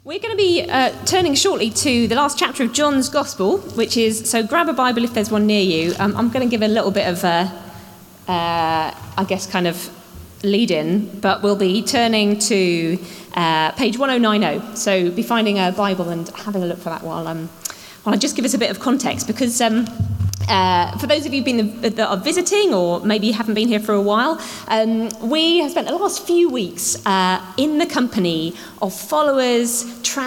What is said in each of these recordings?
We're going to be turning shortly to the last chapter of John's Gospel, which is, so grab a Bible if there's one near you. I'm going to give a little bit of kind of lead-in, but we'll be turning to page 1090. So be finding a Bible and having a look for that while I just give us a bit of context, because for those of you that are visiting, or maybe you haven't been here for a while, we have spent the last few weeks in the company of followers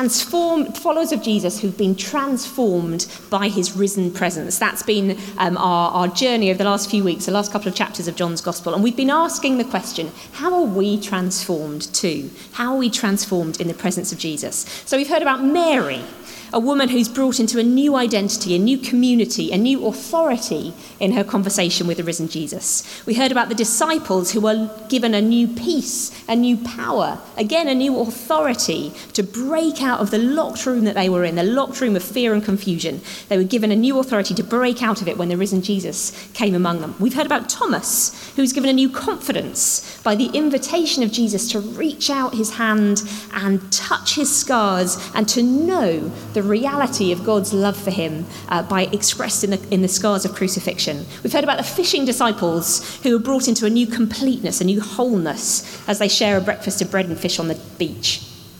of Jesus who've been transformed by his risen presence. That's been our journey over the last few weeks, the last couple of chapters of John's Gospel. And we've been asking the question, how are we transformed too? How are we transformed in the presence of Jesus? So we've heard about Mary, a woman who's brought into a new identity, a new community, a new authority in her conversation with the risen Jesus. We heard about the disciples who were given a new peace, a new power, again, a new authority to break out of the locked room that they were in, the locked room of fear and confusion. They were given a new authority to break out of it when the risen Jesus came among them. We've heard about Thomas, who's given a new confidence by the invitation of Jesus to reach out his hand and touch his scars and to know the reality of God's love for him expressed in the scars of crucifixion. We've heard about the fishing disciples who were brought into a new completeness, a new wholeness, as they share a breakfast of bread and fish on the beach.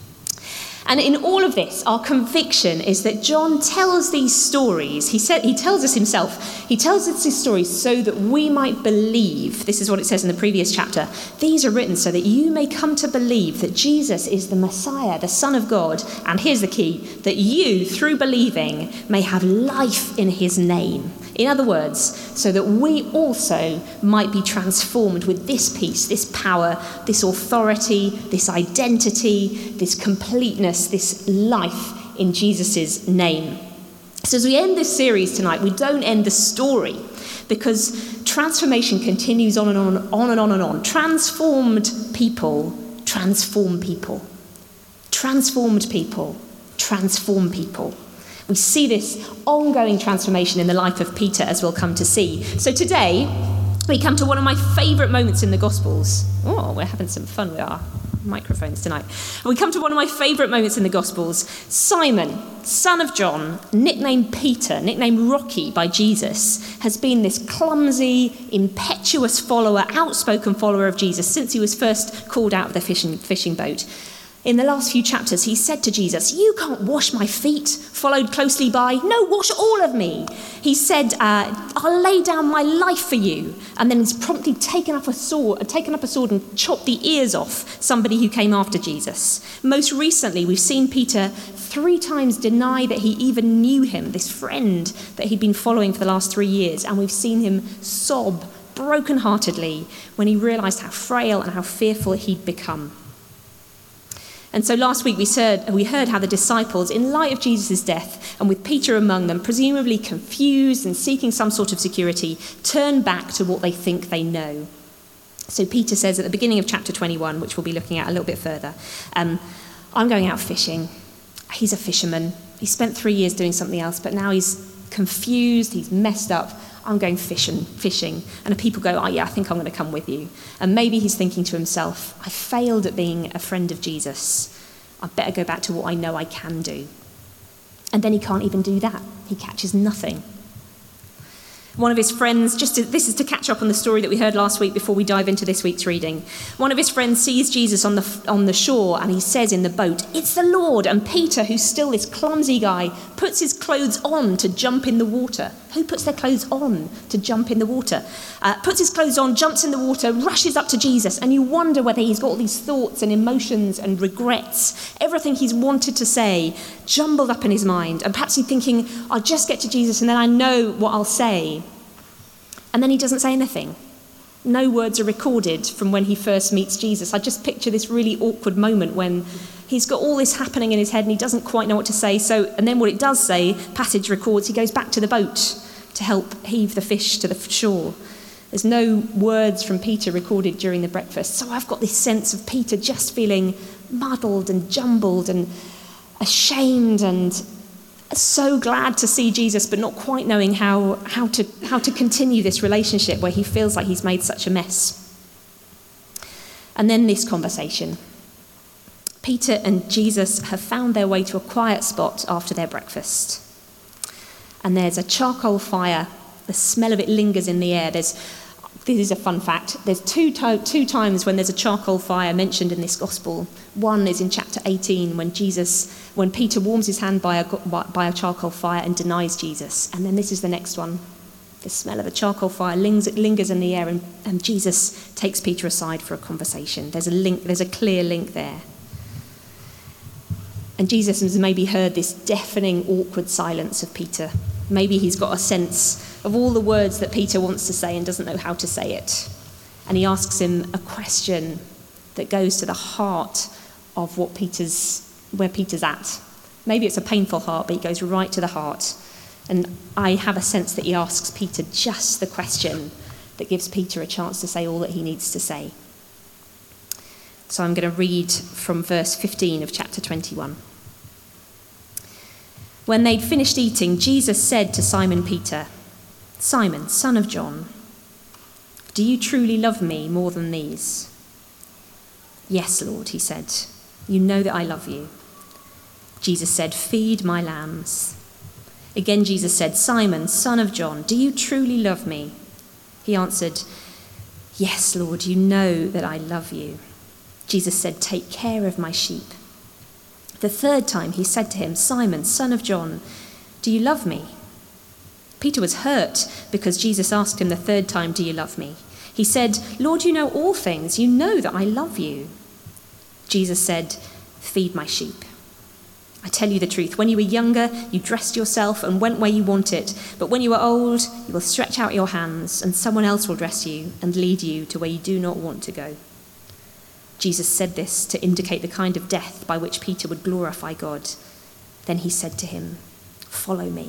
And in all of this, our conviction is that John tells these stories. He tells us himself. He tells us these stories so that we might believe. This is what it says in the previous chapter. These are written so that you may come to believe that Jesus is the Messiah, the Son of God. And here's the key, that you, through believing, may have life in his name. In other words, so that we also might be transformed with this peace, this power, this authority, this identity, this completeness, this life in Jesus' name. So as we end this series tonight, we don't end the story, because transformation continues on and on and on and on. Transformed people transform people. Transformed people transform people. We see this ongoing transformation in the life of Peter, as we'll come to see. So today, we come to one of my favourite moments in the Gospels. Oh, we're having some fun with our microphones tonight. We come to one of my favourite moments in the Gospels. Simon, son of John, nicknamed Peter, nicknamed Rocky by Jesus, has been this clumsy, impetuous follower, outspoken follower of Jesus since he was first called out of the fishing boat. In the last few chapters, he said to Jesus, "You can't wash my feet," followed closely by, "No, wash all of me." He said, "I'll lay down my life for you." And then he's promptly taken up a sword and chopped the ears off somebody who came after Jesus. Most recently, we've seen Peter 3 times deny that he even knew him, this friend that he'd been following for the last 3 years. And we've seen him sob brokenheartedly when he realised how frail and how fearful he'd become. And so last week we heard how the disciples, in light of Jesus' death, and with Peter among them, presumably confused and seeking some sort of security, turn back to what they think they know. So Peter says at the beginning of chapter 21, which we'll be looking at a little bit further, I'm going out fishing. He's a fisherman. He spent 3 years doing something else, but now he's confused, he's messed up. I'm going fishing. And the people go, "Oh yeah, I think I'm going to come with you." And maybe he's thinking to himself, "I failed at being a friend of Jesus. I better go back to what I know I can do." And then he can't even do that. He catches nothing. One of his friends, this is to catch up on the story that we heard last week before we dive into this week's reading. One of his friends sees Jesus on the shore, and he says in the boat, "It's the Lord." And Peter, who's still this clumsy guy, puts his clothes on to jump in the water. Who puts their clothes on to jump in the water? Puts his clothes on, jumps in the water, rushes up to Jesus, and you wonder whether he's got all these thoughts and emotions and regrets, everything he's wanted to say, jumbled up in his mind. And perhaps he's thinking, "I'll just get to Jesus and then I know what I'll say." And then he doesn't say anything. No words are recorded from when he first meets Jesus. I just picture this really awkward moment when he's got all this happening in his head and he doesn't quite know what to say. And then what it does say, passage records, he goes back to the boat to help heave the fish to the shore. There's no words from Peter recorded during the breakfast. So I've got this sense of Peter just feeling muddled and jumbled and ashamed and so glad to see Jesus, but not quite knowing how to continue this relationship where he feels like he's made such a mess. And then this conversation. Peter and Jesus have found their way to a quiet spot after their breakfast. And there's a charcoal fire. The smell of it lingers in the air. This is a fun fact. There's two times when there's a charcoal fire mentioned in this gospel. One is in chapter 18 when Peter warms his hand by a charcoal fire and denies Jesus. And then this is the next one. The smell of the charcoal fire lingers in the air, and Jesus takes Peter aside for a conversation. There's a clear link there. And Jesus has maybe heard this deafening, awkward silence of Peter. Maybe he's got a sense of all the words that Peter wants to say and doesn't know how to say it. And he asks him a question that goes to the heart of where Peter's at. Maybe it's a painful heart, but he goes right to the heart. And I have a sense that he asks Peter just the question that gives Peter a chance to say all that he needs to say. So I'm going to read from verse 15 of chapter 21. When they'd finished eating, Jesus said to Simon Peter, "Simon, son of John, do you truly love me more than these?" "Yes, Lord," he said. "You know that I love you." Jesus said, "Feed my lambs." Again, Jesus said, "Simon, son of John, do you truly love me?" He answered, "Yes, Lord, you know that I love you." Jesus said, "Take care of my sheep." The third time he said to him, "Simon, son of John, do you love me?" Peter was hurt because Jesus asked him the third time, "Do you love me?" He said, "Lord, you know all things. You know that I love you." Jesus said, "Feed my sheep. I tell you the truth, when you were younger, you dressed yourself and went where you wanted. But when you are old, you will stretch out your hands and someone else will dress you and lead you to where you do not want to go." Jesus said this to indicate the kind of death by which Peter would glorify God. Then he said to him, "Follow me."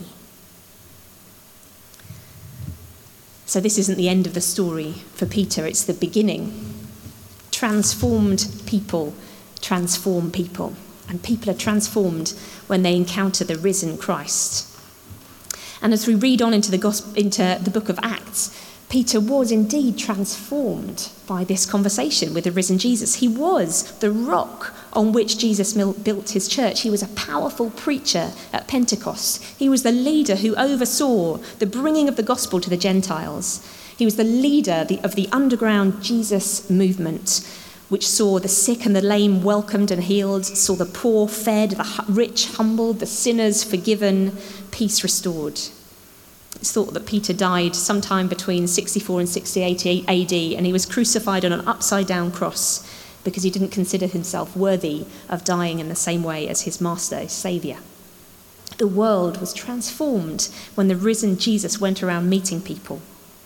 So this isn't the end of the story for Peter, it's the beginning. Transformed people transform people. And people are transformed when they encounter the risen Christ. And as we read on into the book of Acts, Peter was indeed transformed by this conversation with the risen Jesus. He was the rock on which Jesus built his church. He was a powerful preacher at Pentecost. He was the leader who oversaw the bringing of the gospel to the Gentiles. He was the leader of the underground Jesus movement, which saw the sick and the lame welcomed and healed, saw the poor fed, the rich humbled, the sinners forgiven, peace restored. It's thought that Peter died sometime between 64 and 68 AD, and he was crucified on an upside-down cross because he didn't consider himself worthy of dying in the same way as his master, his saviour. The world was transformed when the risen Jesus went around meeting people.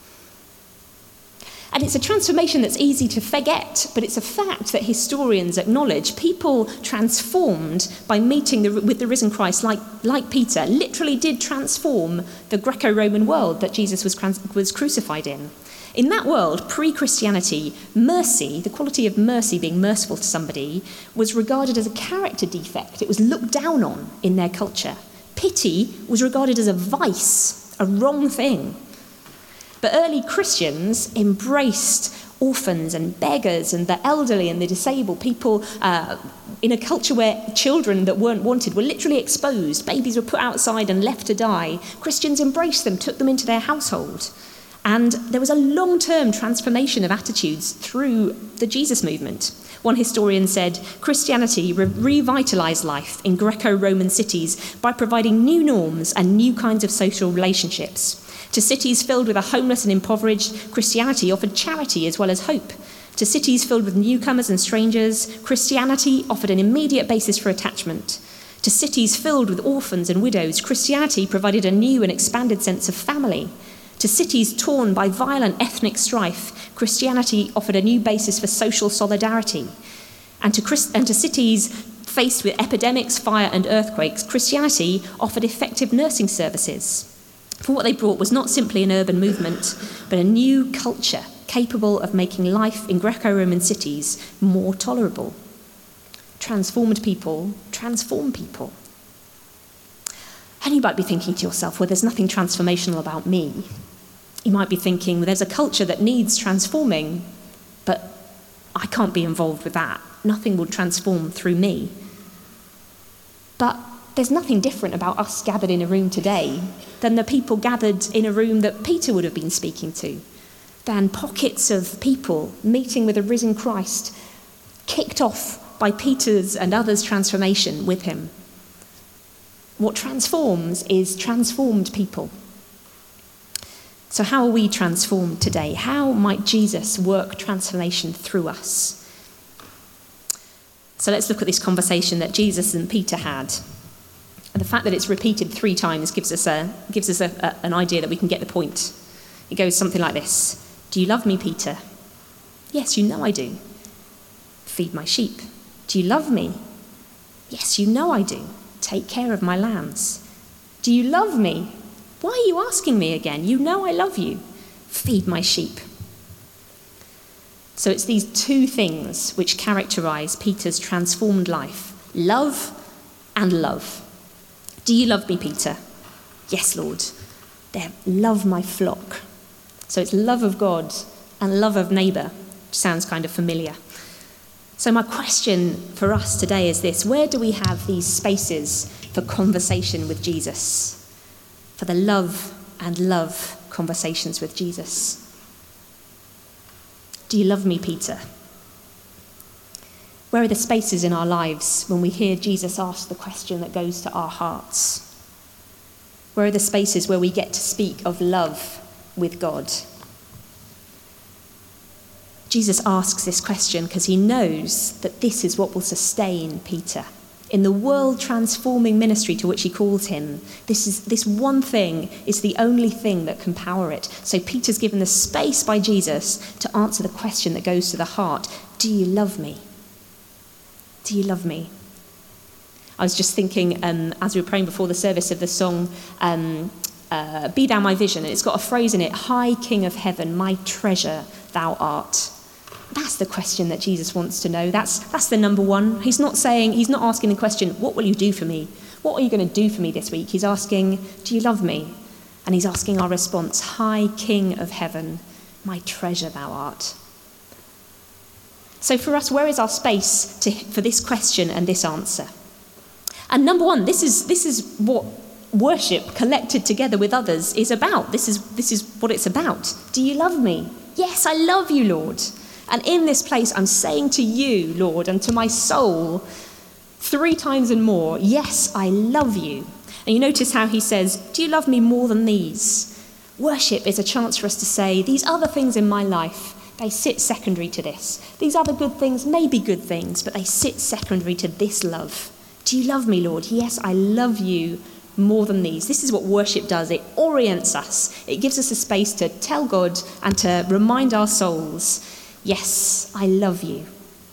And it's a transformation that's easy to forget, but it's a fact that historians acknowledge. People transformed by meeting with the risen Christ, like Peter, literally did transform the Greco-Roman world that Jesus was crucified in. In that world, pre-Christianity, mercy, the quality of mercy, being merciful to somebody, was regarded as a character defect. It was looked down on in their culture. Pity was regarded as a vice, a wrong thing. But early Christians embraced orphans and beggars and the elderly and the disabled, people in a culture where children that weren't wanted were literally exposed. Babies were put outside and left to die. Christians embraced them, took them into their household. And there was a long-term transformation of attitudes through the Jesus movement. One historian said, Christianity revitalized life in Greco-Roman cities by providing new norms and new kinds of social relationships. To cities filled with the homeless and impoverished, Christianity offered charity as well as hope. To cities filled with newcomers and strangers, Christianity offered an immediate basis for attachment. To cities filled with orphans and widows, Christianity provided a new and expanded sense of family. To cities torn by violent ethnic strife, Christianity offered a new basis for social solidarity. And to cities faced with epidemics, fire and earthquakes, Christianity offered effective nursing services. For what they brought was not simply an urban movement, but a new culture capable of making life in Greco-Roman cities more tolerable. Transformed people transform people. And you might be thinking to yourself, well, there's nothing transformational about me. You might be thinking, well, there's a culture that needs transforming, but I can't be involved with that. Nothing will transform through me. But there's nothing different about us gathered in a room today than the people gathered in a room that Peter would have been speaking to, than pockets of people meeting with a risen Christ, kicked off by Peter's and others' transformation with him. What transforms is transformed people. So how are we transformed today? How might Jesus work transformation through us? So let's look at this conversation that Jesus and Peter had. And the fact that it's repeated 3 times gives us an idea that we can get the point. It goes something like this. Do you love me, Peter? Yes, you know I do. Feed my sheep. Do you love me? Yes, you know I do. Take care of my lambs. Do you love me? Why are you asking me again? You know I love you. Feed my sheep. So it's these 2 things which characterize Peter's transformed life. Love and love. Do you love me, Peter? Yes, Lord. There, love my flock. So it's love of God and love of neighbour, which sounds kind of familiar. So my question for us today is this. Where do we have these spaces for conversation with Jesus? For the love and love conversations with Jesus? Do you love me, Peter? Where are the spaces in our lives when we hear Jesus ask the question that goes to our hearts? Where are the spaces where we get to speak of love with God? Jesus asks this question because he knows that this is what will sustain Peter. In the world-transforming ministry to which he calls him, this one thing is the only thing that can power it. So Peter's given the space by Jesus to answer the question that goes to the heart. Do you love me? Do you love me? I was just thinking, as we were praying before the service, of the song, Be Thou My Vision. And it's got a phrase in it, High King of Heaven, my treasure thou art. That's the question that Jesus wants to know. That's the number one. He's not asking the question, what will you do for me? What are you going to do for me this week? He's asking, do you love me? And he's asking our response, High King of Heaven, my treasure thou art. So for us, where is our space for this question and this answer? And number one, this is what worship collected together with others is about. This is what it's about. Do you love me? Yes, I love you, Lord. And in this place, I'm saying to you, Lord, and to my soul, 3 times and more, yes, I love you. And you notice how he says, do you love me more than these? Worship is a chance for us to say, these other things in my life, they sit secondary to this. These other good things may be good things, but they sit secondary to this love. Do you love me, Lord? Yes, I love you more than these. This is what worship does. It orients us. It gives us a space to tell God and to remind our souls, yes, I love you.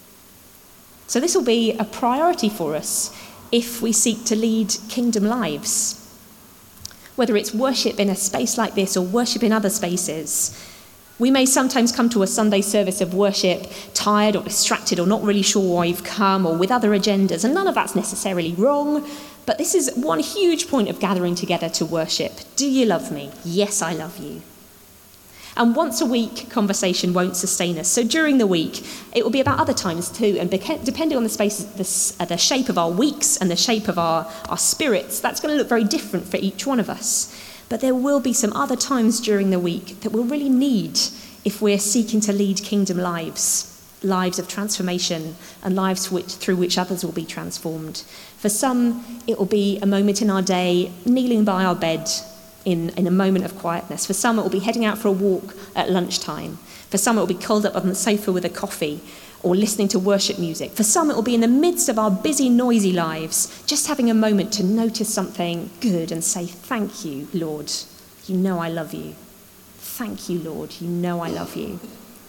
So this will be a priority for us if we seek to lead kingdom lives. Whether it's worship in a space like this or worship in other spaces, we may sometimes come to a Sunday service of worship tired or distracted or not really sure why you've come or with other agendas, and none of that's necessarily wrong, but this is one huge point of gathering together to worship. Do you love me? Yes, I love you. And once a week conversation won't sustain us. So during the week, it will be about other times too. And depending on the space, the shape of our weeks and the shape of our spirits, that's going to look very different for each one of us. But there will be some other times during the week that we'll really need if we're seeking to lead kingdom lives of transformation and lives through which others will be transformed. For some, it will be a moment in our day kneeling by our bed, in a moment of quietness. For some, it will be heading out for a walk at lunchtime. For some, it will be curled up on the sofa with a coffee or listening to worship music. For some, it will be in the midst of our busy, noisy lives, just having a moment to notice something good and say, thank you, Lord. You know I love you. Thank you, Lord. You know I love you.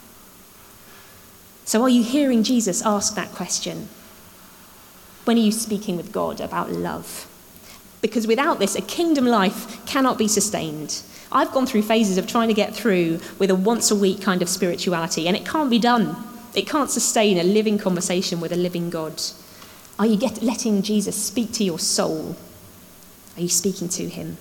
So are you hearing Jesus ask that question? When are you speaking with God about love? Because without this, a kingdom life cannot be sustained. I've gone through phases of trying to get through with a once-a-week kind of spirituality, and it can't be done. It can't sustain a living conversation with a living God. Are you letting Jesus speak to your soul? Are you speaking to him?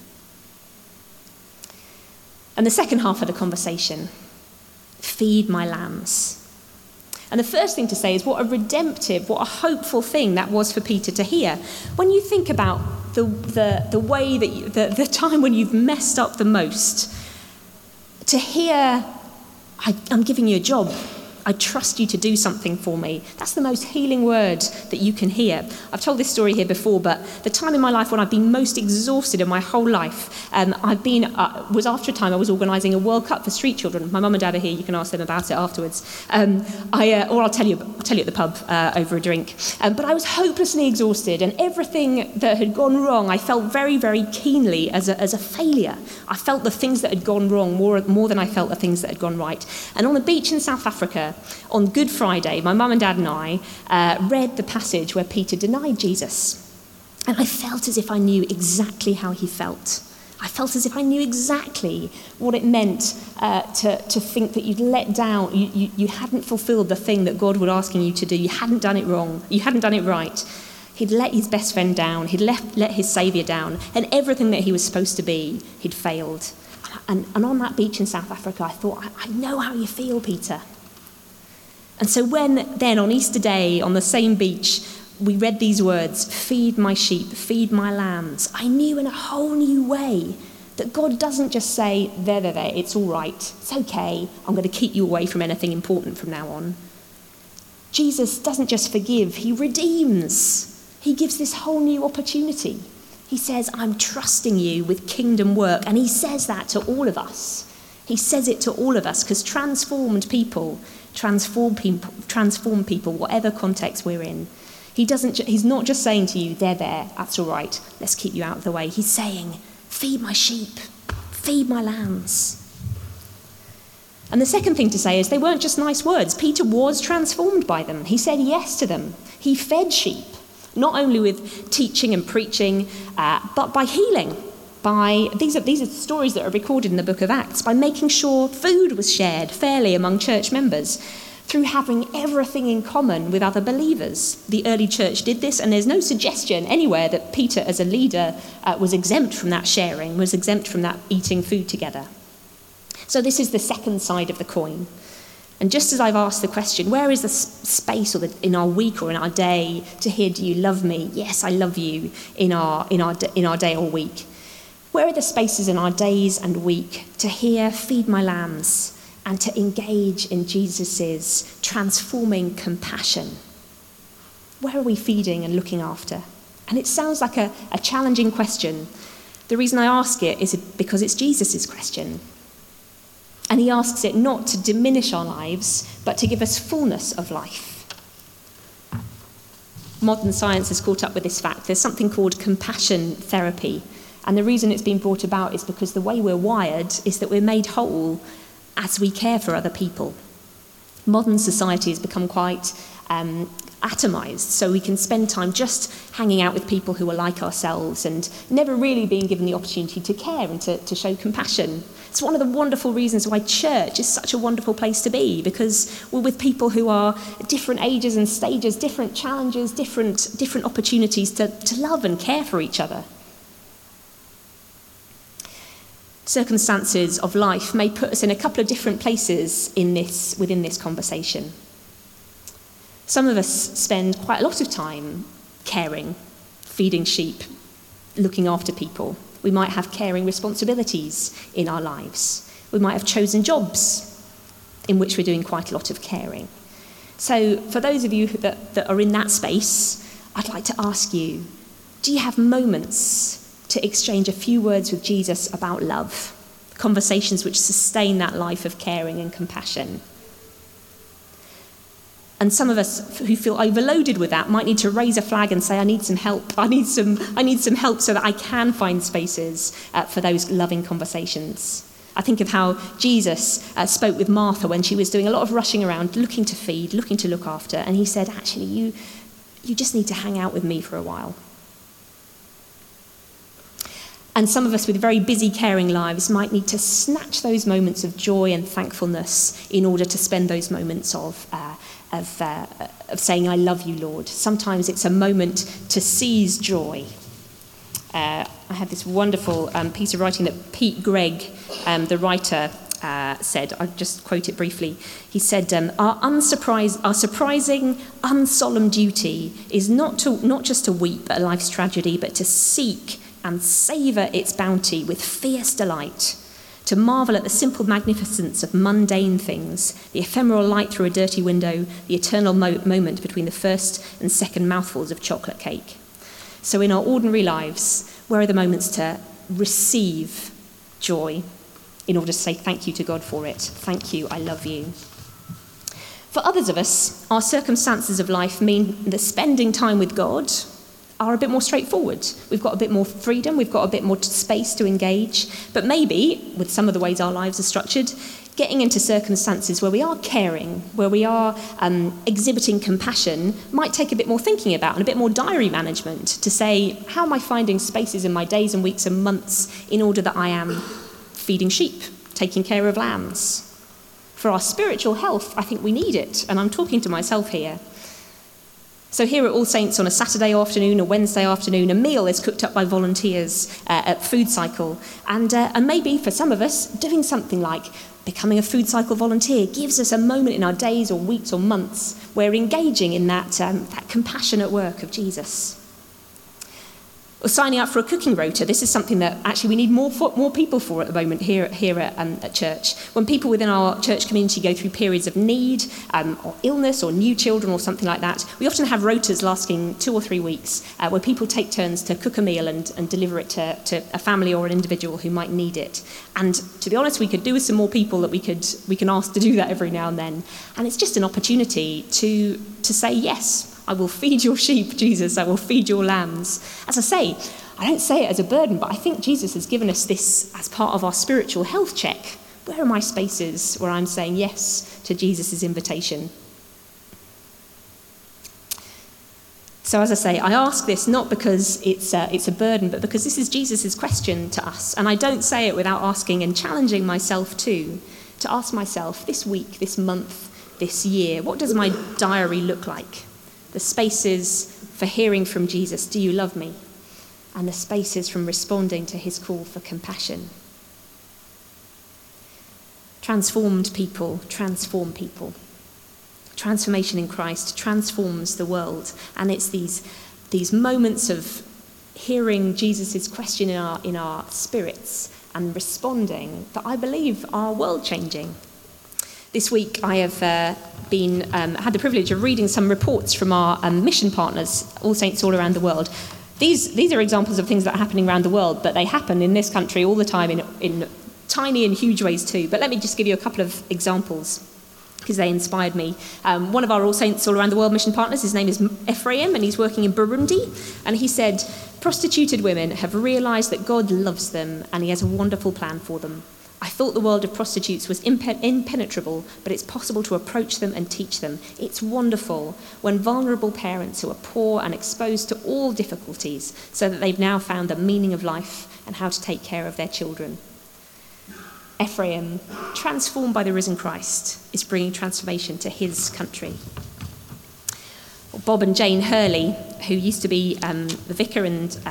And the second half of the conversation, feed my lambs. And the first thing to say is what a redemptive, what a hopeful thing that was for Peter to hear. When you think about the way that the time when you've messed up the most, to hear, I'm giving you a job, I trust you to do something for me. That's the most healing word that you can hear. I've told this story here before, but the time in my life when I've been most exhausted in my whole life, was after a time I was organising a World Cup for street children. My mum and dad are here. You can ask them about it afterwards. Or I'll tell you at the pub over a drink. But I was hopelessly exhausted, and everything that had gone wrong, I felt very, very keenly as a failure. I felt the things that had gone wrong more than I felt the things that had gone right. And on the beach in South Africa, on Good Friday, my mum and dad and I read the passage where Peter denied Jesus. And I felt as if I knew exactly how he felt. I felt as if I knew exactly what it meant to think that you'd let down, you hadn't fulfilled the thing that God was asking you to do. You hadn't done it wrong. You hadn't done it right. He'd let his best friend down. He'd let his saviour down. And everything that he was supposed to be, he'd failed. And on that beach in South Africa, I thought, I know how you feel, Peter. And so then on Easter Day, on the same beach, we read these words, feed my sheep, feed my lambs. I knew in a whole new way that God doesn't just say, there, it's all right, it's okay, I'm going to keep you away from anything important from now on. Jesus doesn't just forgive, he redeems. He gives this whole new opportunity. He says, I'm trusting you with kingdom work. And he says that to all of us. He says it to all of us because transform people, whatever context we're in. He's not just saying to you, there, that's all right, let's keep you out of the way. He's saying, feed my sheep, feed my lambs. And the second thing to say is they weren't just nice words. Peter was transformed by them. He said yes to them. He fed sheep, not only with teaching and preaching, but by healing. These are stories that are recorded in the book of Acts, by making sure food was shared fairly among church members, through having everything in common with other believers. The early church did this, and there's no suggestion anywhere that Peter as a leader was exempt from that sharing, was exempt from that eating food together. So this is the second side of the coin. And just as I've asked the question, where is the space in our week or in our day to hear, do you love me? Yes, I love you in our day or week. Where are the spaces in our days and week to hear, feed my lambs, and to engage in Jesus' transforming compassion? Where are we feeding and looking after? And it sounds like a challenging question. The reason I ask it is because it's Jesus' question. And he asks it not to diminish our lives, but to give us fullness of life. Modern science has caught up with this fact. There's something called compassion therapy. And the reason it's been brought about is because the way we're wired is that we're made whole as we care for other people. Modern society has become quite atomised, so we can spend time just hanging out with people who are like ourselves and never really being given the opportunity to care and to show compassion. It's one of the wonderful reasons why church is such a wonderful place to be, because we're with people who are different ages and stages, different challenges, different opportunities to love and care for each other. Circumstances of life may put us in a couple of different places within this conversation. Some of us spend quite a lot of time caring, feeding sheep, looking after people. We might have caring responsibilities in our lives. We might have chosen jobs in which we're doing quite a lot of caring. So for those of you that are in that space, I'd like to ask you, do you have moments to exchange a few words with Jesus about love? Conversations which sustain that life of caring and compassion. And some of us who feel overloaded with that might need to raise a flag and say, I need some help. I need some help so that I can find spaces for those loving conversations. I think of how Jesus spoke with Martha when she was doing a lot of rushing around, looking to feed, looking to look after. And he said, actually, you just need to hang out with me for a while. And some of us with very busy, caring lives might need to snatch those moments of joy and thankfulness in order to spend those moments of saying, I love you, Lord. Sometimes it's a moment to seize joy. I had this wonderful piece of writing that Pete Greig, the writer, said. I'll just quote it briefly. He said, our surprising, unsolemn duty is not just to weep at life's tragedy, but to seek and savour its bounty with fierce delight, to marvel at the simple magnificence of mundane things, the ephemeral light through a dirty window, the eternal moment between the first and second mouthfuls of chocolate cake. So in our ordinary lives, where are the moments to receive joy in order to say thank you to God for it? Thank you, I love you. For others of us, our circumstances of life mean that spending time with God are a bit more straightforward. We've got a bit more freedom, we've got a bit more space to engage, but maybe, with some of the ways our lives are structured, getting into circumstances where we are caring, where we are exhibiting compassion, might take a bit more thinking about and a bit more diary management to say, how am I finding spaces in my days and weeks and months in order that I am feeding sheep, taking care of lambs? For our spiritual health, I think we need it, and I'm talking to myself here. So here at All Saints on a Saturday afternoon, a Wednesday afternoon, a meal is cooked up by volunteers at Food Cycle. And maybe for some of us, doing something like becoming a Food Cycle volunteer gives us a moment in our days or weeks or months where we're engaging in that compassionate work of Jesus. Or signing up for a cooking rota. This is something that actually we need more people for at the moment here at church. When people within our church community go through periods of need or illness or new children or something like that, we often have rotas lasting 2 or 3 weeks where people take turns to cook a meal and deliver it to a family or an individual who might need it. And to be honest, we could do with some more people that we can ask to do that every now and then. And it's just an opportunity to say yes. I will feed your sheep, Jesus. I will feed your lambs. As I say, I don't say it as a burden, but I think Jesus has given us this as part of our spiritual health check. Where are my spaces where I'm saying yes to Jesus' invitation? So as I say, I ask this not because it's a burden, but because this is Jesus' question to us. And I don't say it without asking and challenging myself too, to ask myself this week, this month, this year, what does my diary look like? The spaces for hearing from Jesus, do you love me? And the spaces from responding to his call for compassion. Transformed people transform people. Transformation in Christ transforms the world. And it's these moments of hearing Jesus' question in our spirits and responding that I believe are world-changing. This week I have had the privilege of reading some reports from our mission partners, All Saints all around the world. These are examples of things that are happening around the world, but they happen in this country all the time in tiny and huge ways too. But let me just give you a couple of examples because they inspired me. One of our All Saints all around the world mission partners, his name is Ephraim, and he's working in Burundi. And he said, prostituted women have realised that God loves them and he has a wonderful plan for them. I thought the world of prostitutes was impenetrable, but it's possible to approach them and teach them. It's wonderful when vulnerable parents who are poor and exposed to all difficulties so that they've now found the meaning of life and how to take care of their children. Ephraim, transformed by the risen Christ, is bringing transformation to his country. Bob and Jane Hurley, who used to be the vicar and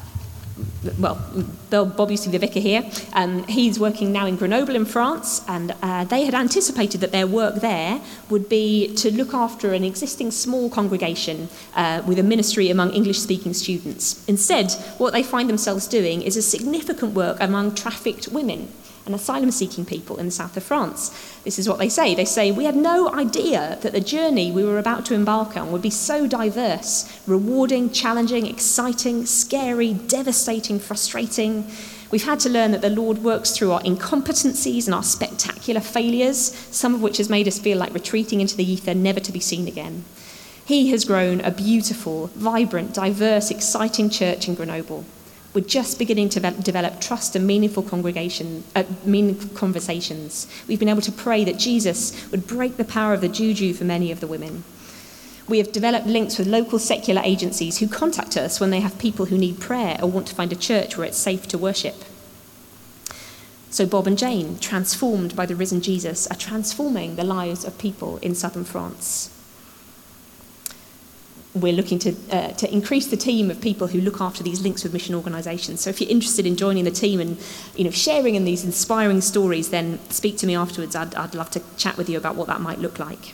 Bob used to be the vicar here. He's working now in Grenoble in France, and they had anticipated that their work there would be to look after an existing small congregation with a ministry among English-speaking students. Instead, what they find themselves doing is a significant work among trafficked women and asylum-seeking people in the south of France. This is what they say. They say, we had no idea that the journey we were about to embark on would be so diverse, rewarding, challenging, exciting, scary, devastating, frustrating. We've had to learn that the Lord works through our incompetencies and our spectacular failures, some of which has made us feel like retreating into the ether, never to be seen again. He has grown a beautiful, vibrant, diverse, exciting church in Grenoble. We're just beginning to develop trust and meaningful conversations. We've been able to pray that Jesus would break the power of the juju for many of the women. We have developed links with local secular agencies who contact us when they have people who need prayer or want to find a church where it's safe to worship. So Bob and Jane, transformed by the risen Jesus, are transforming the lives of people in southern France. we're looking to increase the team of people who look after these links with mission organisations. So if you're interested in joining the team and sharing in these inspiring stories, then speak to me afterwards. I'd love to chat with you about what that might look like.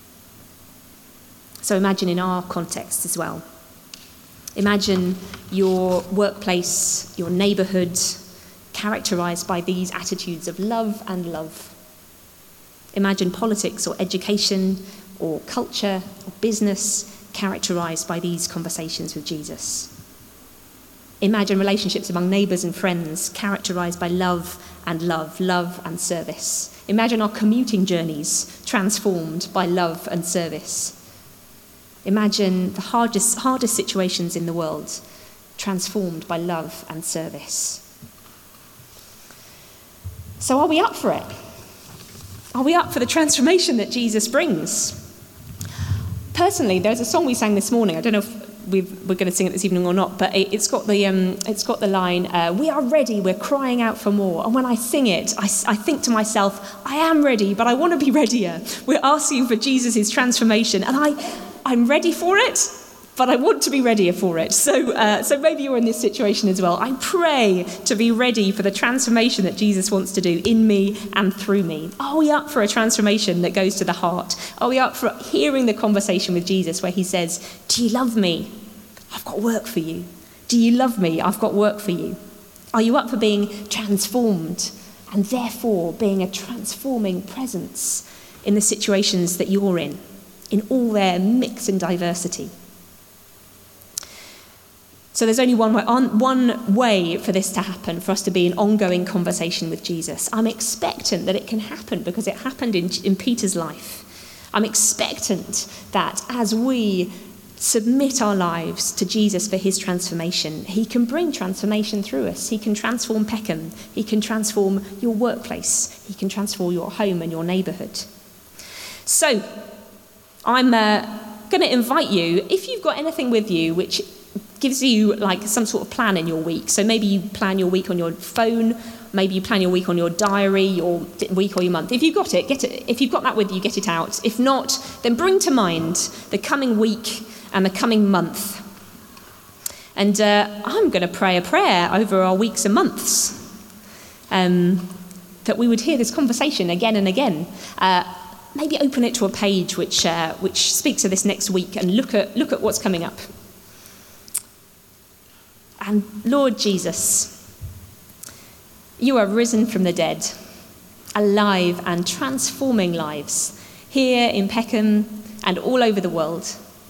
So imagine in our context as well. Imagine your workplace, your neighbourhood, characterised by these attitudes of love and love. Imagine politics or education or culture or business characterised by these conversations with Jesus. Imagine relationships among neighbours and friends characterised by love and service. Imagine our commuting journeys transformed by love and service. Imagine the hardest situations in the world transformed by love and service. So are we up for it? Are we up for the transformation that Jesus brings? Personally, there's a song we sang this morning. I don't know if we're going to sing it this evening or not, but it's got the line, "We are ready, we're crying out for more." And when I sing it, I think to myself, I am ready, but I want to be readier. We're asking for Jesus' transformation, and I'm ready for it, but I want to be readier for it. So maybe you're in this situation as well. I pray to be ready for the transformation that Jesus wants to do in me and through me. Are we up for a transformation that goes to the heart? Are we up for hearing the conversation with Jesus where he says, "Do you love me? I've got work for you. Do you love me? I've got work for you." Are you up for being transformed and therefore being a transforming presence in the situations that you're in all their mix and diversity? So there's only one way for this to happen, for us to be in ongoing conversation with Jesus. I'm expectant that it can happen because it happened in Peter's life. I'm expectant that as we submit our lives to Jesus for his transformation, he can bring transformation through us. He can transform Peckham. He can transform your workplace. He can transform your home and your neighbourhood. So I'm going to invite you, if you've got anything with you which gives you like some sort of plan in your week. So maybe you plan your week on your phone, maybe you plan your week on your diary, your week or your month. If you've got it, get it. If you've got that with you, get it out. If not, then bring to mind the coming week and the coming month. And I'm going to pray a prayer over our weeks and months, that we would hear this conversation again and again. Maybe open it to a page which speaks of this next week and look at what's coming up. And Lord Jesus, you are risen from the dead, alive and transforming lives here in Peckham and all over the world.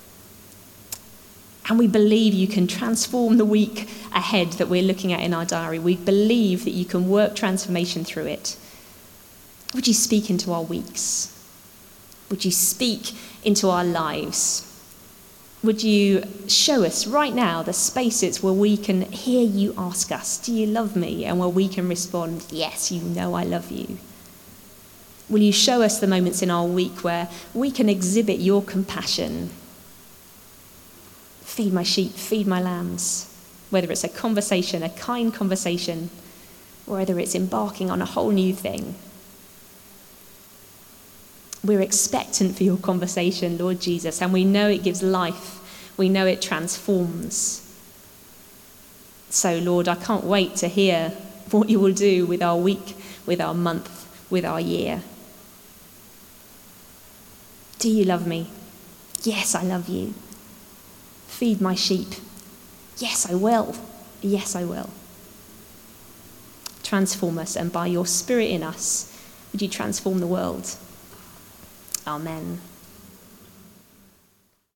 And we believe you can transform the week ahead that we're looking at in our diary. We believe that you can work transformation through it. Would you speak into our weeks? Would you speak into our lives? Would you show us right now the spaces where we can hear you ask us, "Do you love me?" and where we can respond, "Yes, you know I love you." Will you show us the moments in our week where we can exhibit your compassion? Feed my sheep, feed my lambs. Whether it's a conversation, a kind conversation, or whether it's embarking on a whole new thing. We're expectant for your conversation, Lord Jesus, and we know it gives life. We know it transforms. So, Lord, I can't wait to hear what you will do with our week, with our month, with our year. Do you love me? Yes, I love you. Feed my sheep. Yes, I will. Yes, I will. Transform us, and by your Spirit in us, would you transform the world? Amen.